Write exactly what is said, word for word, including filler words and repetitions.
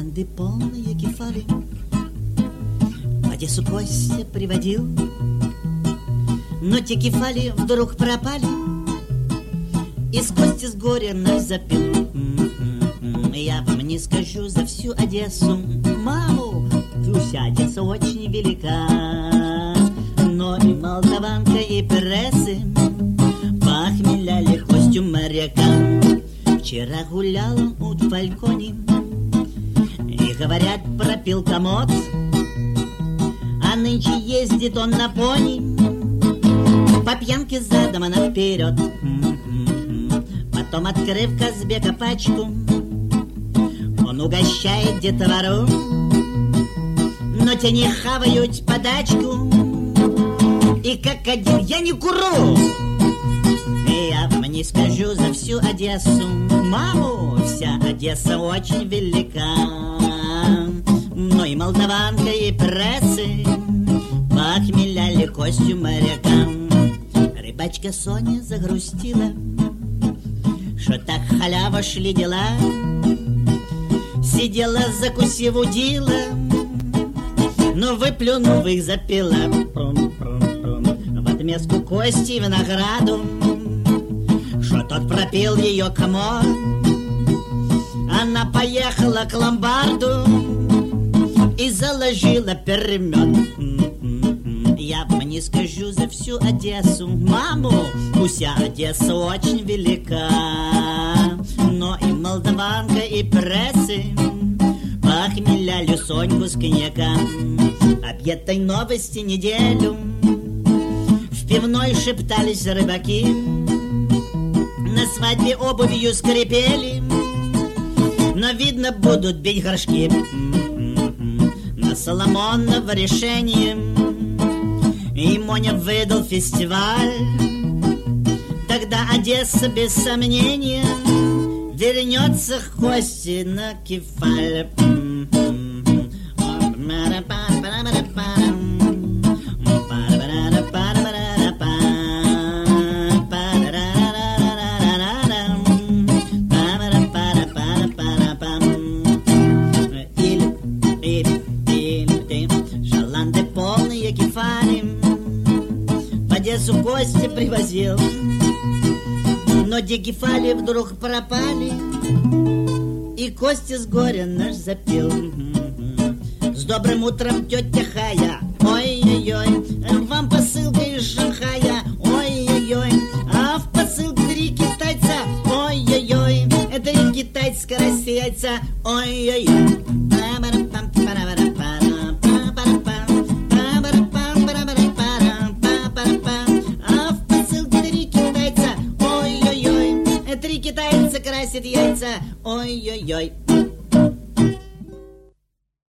Шаланды полные кефали в Одессу Костя приводил, но те кефали вдруг пропали, и с Кости с горя наш запил. Я вам не скажу за всю Одессу, маму, вся Одесса очень велика, но и молдаванка, и прессы похмеляли Костю моряка. Вчера гулял он у Фалькони, и, говорят, пропил комод, а нынче ездит он на пони, по пьянке задом она вперед. Потом, открыв Казбека пачку, он угощает детвору, но те не хавают подачку, и как один я не куру. Я вам не скажу за всю Одессу, маму, вся Одесса очень велика, но и молдаванка, и прессы похмеляли Костю моряка. Рыбачка Соня загрустила, что так халява шли дела, сидела, закусив удила, но выплюнув их запила. В отместку Кости винограду, что тот пропил ее комод, она поехала к ломбарду и заложила перемет. Я вам не скажу за всю Одессу, маму, вся Одесса очень велика, но и молдаванка, и прессы похмеляли Соньку с коньяком. Об этой новости неделю в пивной шептались рыбаки, на свадьбе обувью скрипели, но, видно, будут бить горшки. На Соломонова решение и Моня выдал фестиваль, тогда Одесса без сомнения вернется к Кости на кефаль. Шаланды полные кефали в Одессу Костя привозил, но де кефали вдруг пропали, и Костя с горя наш запил. С добрым утром, тетя Хая, ой-ой-ой, вам посылка из Шанхая, ой-ой-ой, а в посылке три китайца, ой-ой-ой, это и китайская яйца, ой-ой-ой. А в посылке три китайца, ой-ой-ой, три китайца красят яйца, ой-ой-ой.